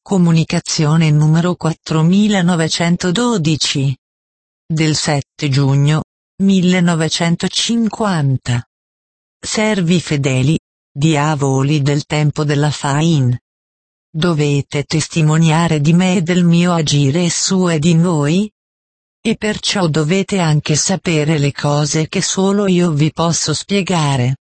Comunicazione numero 4912. Del 7 giugno 1950. Servi fedeli, diavoli del tempo della Fain. Dovete testimoniare di me e del mio agire su e di voi? E perciò dovete anche sapere le cose che solo io vi posso spiegare.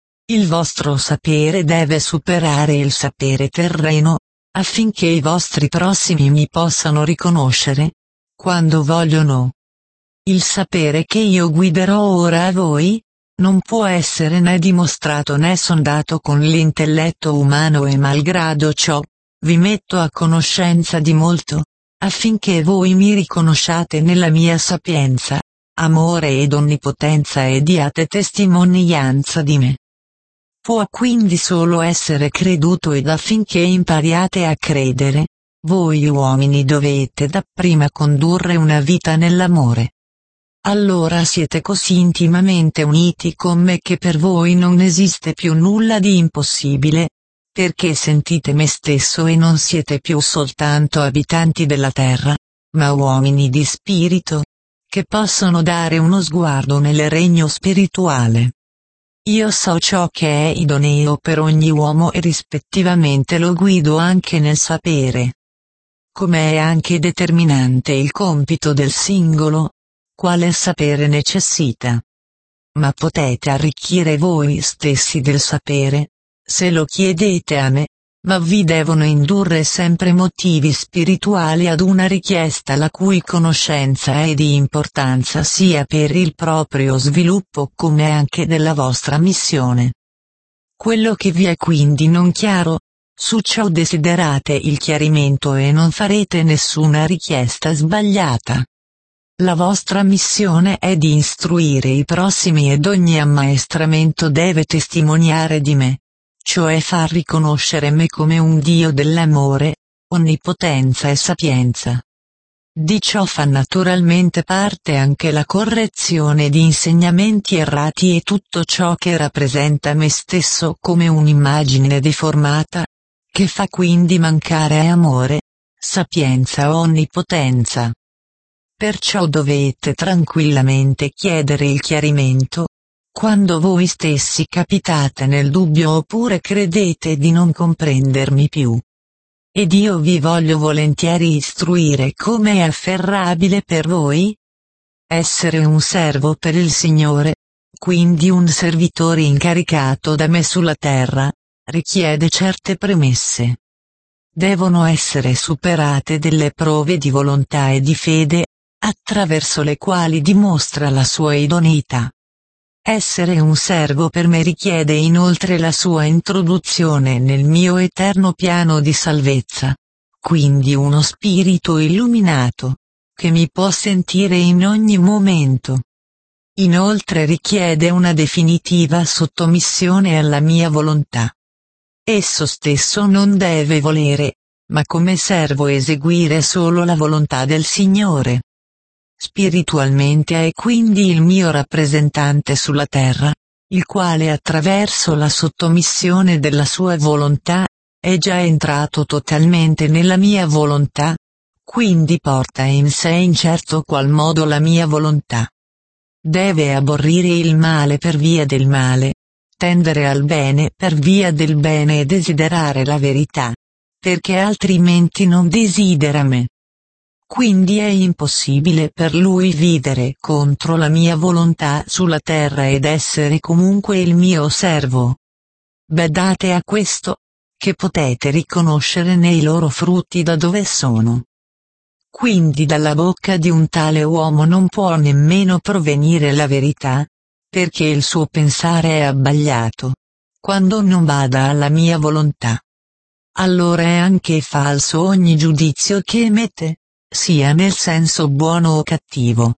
Il vostro sapere deve superare il sapere terreno, affinché i vostri prossimi mi possano riconoscere, quando vogliono. Il sapere che io guiderò ora a voi, non può essere né dimostrato né sondato con l'intelletto umano e malgrado ciò, vi metto a conoscenza di molto, affinché voi mi riconosciate nella mia sapienza, amore ed onnipotenza e diate testimonianza di me. Può quindi solo essere creduto ed affinché impariate a credere, voi uomini dovete dapprima condurre una vita nell'amore. Allora siete così intimamente uniti con me che per voi non esiste più nulla di impossibile, perché sentite me stesso e non siete più soltanto abitanti della terra, ma uomini di spirito, che possono dare uno sguardo nel regno spirituale. Io so ciò che è idoneo per ogni uomo e rispettivamente lo guido anche nel sapere. Come è anche determinante il compito del singolo, quale sapere necessita. Ma potete arricchire voi stessi del sapere, se lo chiedete a me, ma vi devono indurre sempre motivi spirituali ad una richiesta la cui conoscenza è di importanza sia per il proprio sviluppo come anche della vostra missione. Quello che vi è quindi non chiaro, su ciò desiderate il chiarimento e non farete nessuna richiesta sbagliata. La vostra missione è di istruire i prossimi ed ogni ammaestramento deve testimoniare di me, cioè far riconoscere me come un Dio dell'amore, onnipotenza e sapienza. Di ciò fa naturalmente parte anche la correzione di insegnamenti errati e tutto ciò che rappresenta me stesso come un'immagine deformata, che fa quindi mancare amore, sapienza o onnipotenza. Perciò dovete tranquillamente chiedere il chiarimento, quando voi stessi capitate nel dubbio oppure credete di non comprendermi più. Ed io vi voglio volentieri istruire come è afferrabile per voi essere un servo per il Signore, quindi un servitore incaricato da me sulla terra, richiede certe premesse. Devono essere superate delle prove di volontà e di fede, attraverso le quali dimostra la sua idoneità. Essere un servo per me richiede inoltre la sua introduzione nel mio eterno piano di salvezza, quindi uno spirito illuminato, che mi può sentire in ogni momento. Inoltre richiede una definitiva sottomissione alla mia volontà. Esso stesso non deve volere, ma come servo eseguire solo la volontà del Signore. Spiritualmente è quindi il mio rappresentante sulla terra, il quale attraverso la sottomissione della sua volontà, è già entrato totalmente nella mia volontà, quindi porta in sé in certo qual modo la mia volontà. Deve aborrire il male per via del male, tendere al bene per via del bene e desiderare la verità, perché altrimenti non desidera me. Quindi è impossibile per lui vivere contro la mia volontà sulla terra ed essere comunque il mio servo. Badate a questo, che potete riconoscere nei loro frutti da dove sono. Quindi dalla bocca di un tale uomo non può nemmeno provenire la verità, perché il suo pensare è abbagliato, quando non bada alla mia volontà. Allora è anche falso ogni giudizio che emette, sia nel senso buono o cattivo.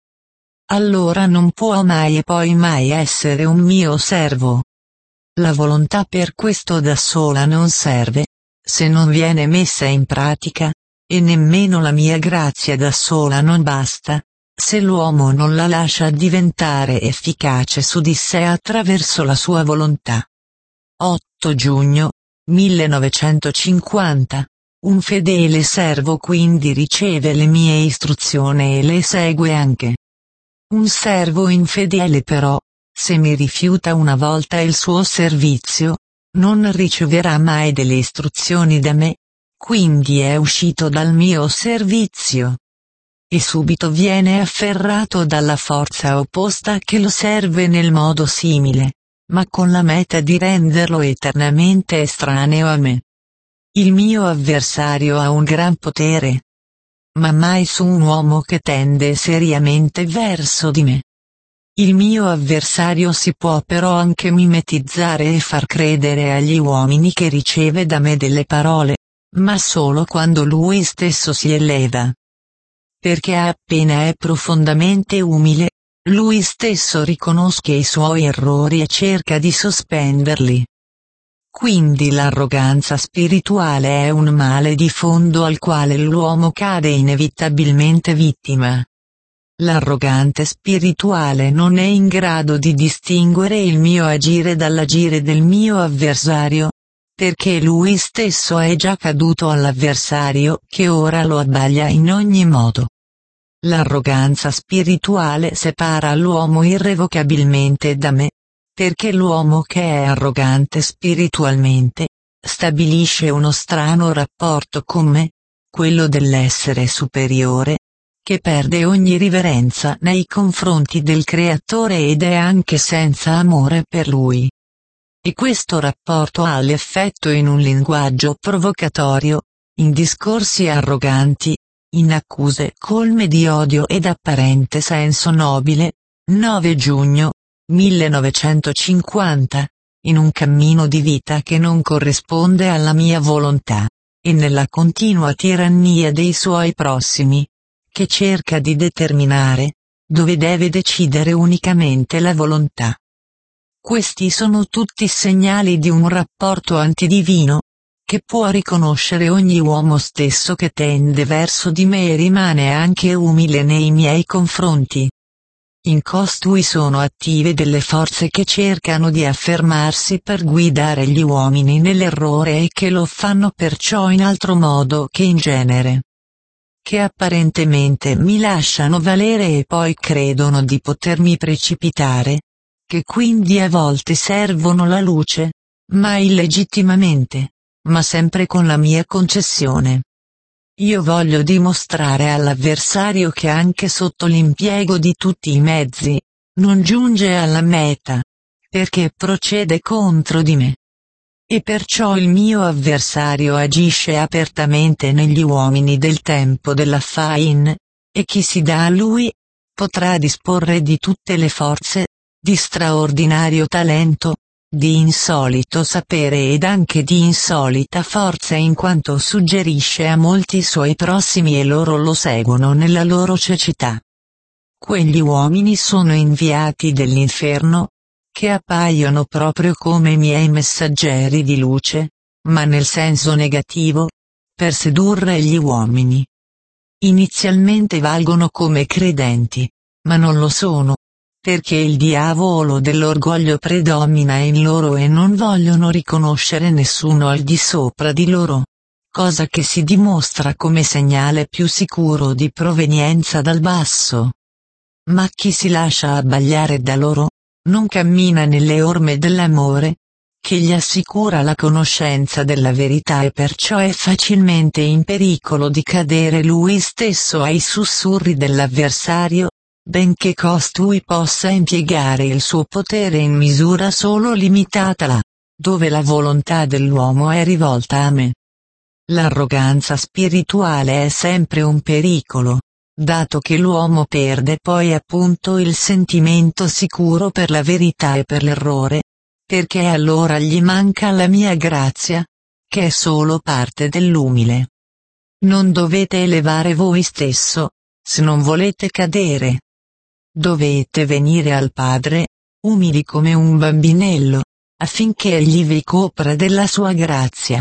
Allora non può mai e poi mai essere un mio servo. La volontà per questo da sola non serve, se non viene messa in pratica, e nemmeno la mia grazia da sola non basta, se l'uomo non la lascia diventare efficace su di sé attraverso la sua volontà. 8 giugno 1950 Un fedele servo quindi riceve le mie istruzioni e le segue anche. Un servo infedele però, se mi rifiuta una volta il suo servizio, non riceverà mai delle istruzioni da me, quindi è uscito dal mio servizio. E subito viene afferrato dalla forza opposta che lo serve nel modo simile, ma con la meta di renderlo eternamente estraneo a me. Il mio avversario ha un gran potere, ma mai su un uomo che tende seriamente verso di me. Il mio avversario si può però anche mimetizzare e far credere agli uomini che riceve da me delle parole, ma solo quando lui stesso si eleva. Perché appena è profondamente umile, lui stesso riconosce i suoi errori e cerca di sospenderli. Quindi l'arroganza spirituale è un male di fondo al quale l'uomo cade inevitabilmente vittima. L'arrogante spirituale non è in grado di distinguere il mio agire dall'agire del mio avversario, perché lui stesso è già caduto all'avversario che ora lo abbaglia in ogni modo. L'arroganza spirituale separa l'uomo irrevocabilmente da me, perché l'uomo che è arrogante spiritualmente, stabilisce uno strano rapporto con me, quello dell'essere superiore, che perde ogni riverenza nei confronti del Creatore ed è anche senza amore per Lui. E questo rapporto ha l'effetto in un linguaggio provocatorio, in discorsi arroganti, in accuse colme di odio ed apparente senso nobile. 9 giugno 1950, in un cammino di vita che non corrisponde alla mia volontà, e nella continua tirannia dei suoi prossimi, che cerca di determinare, dove deve decidere unicamente la volontà. Questi sono tutti segnali di un rapporto antidivino, che può riconoscere ogni uomo stesso che tende verso di me e rimane anche umile nei miei confronti. In costui sono attive delle forze che cercano di affermarsi per guidare gli uomini nell'errore e che lo fanno perciò in altro modo che in genere. Che apparentemente mi lasciano valere e poi credono di potermi precipitare, che quindi a volte servono la luce, ma illegittimamente, ma sempre con la mia concessione. Io voglio dimostrare all'avversario che anche sotto l'impiego di tutti i mezzi, non giunge alla meta, perché procede contro di me. E perciò il mio avversario agisce apertamente negli uomini del tempo della Fain, e chi si dà a lui, potrà disporre di tutte le forze, di straordinario talento, di insolito sapere ed anche di insolita forza in quanto suggerisce a molti suoi prossimi e loro lo seguono nella loro cecità. Quegli uomini sono inviati dell'inferno, che appaiono proprio come miei messaggeri di luce, ma nel senso negativo, per sedurre gli uomini. Inizialmente valgono come credenti, ma non lo sono, perché il diavolo dell'orgoglio predomina in loro e non vogliono riconoscere nessuno al di sopra di loro, cosa che si dimostra come segnale più sicuro di provenienza dal basso. Ma chi si lascia abbagliare da loro, non cammina nelle orme dell'amore, che gli assicura la conoscenza della verità e perciò è facilmente in pericolo di cadere lui stesso ai sussurri dell'avversario, benché costui possa impiegare il suo potere in misura solo limitata là, dove la volontà dell'uomo è rivolta a me. L'arroganza spirituale è sempre un pericolo, dato che l'uomo perde poi appunto il sentimento sicuro per la verità e per l'errore, perché allora gli manca la mia grazia, che è solo parte dell'umile. Non dovete elevare voi stesso, se non volete cadere. Dovete venire al Padre, umili come un bambinello, affinché egli vi copra della sua grazia.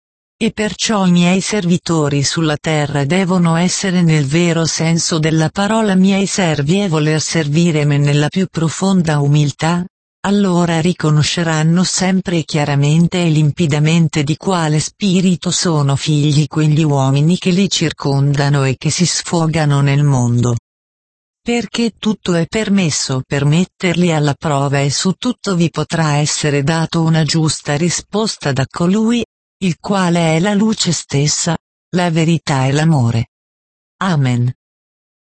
E perciò i miei servitori sulla terra devono essere nel vero senso della parola miei servi e voler servire me nella più profonda umiltà, allora riconosceranno sempre chiaramente e limpidamente di quale spirito sono figli quegli uomini che li circondano e che si sfogano nel mondo. Perché tutto è permesso per metterli alla prova e su tutto vi potrà essere dato una giusta risposta da colui, il quale è la luce stessa, la verità e l'amore. Amen.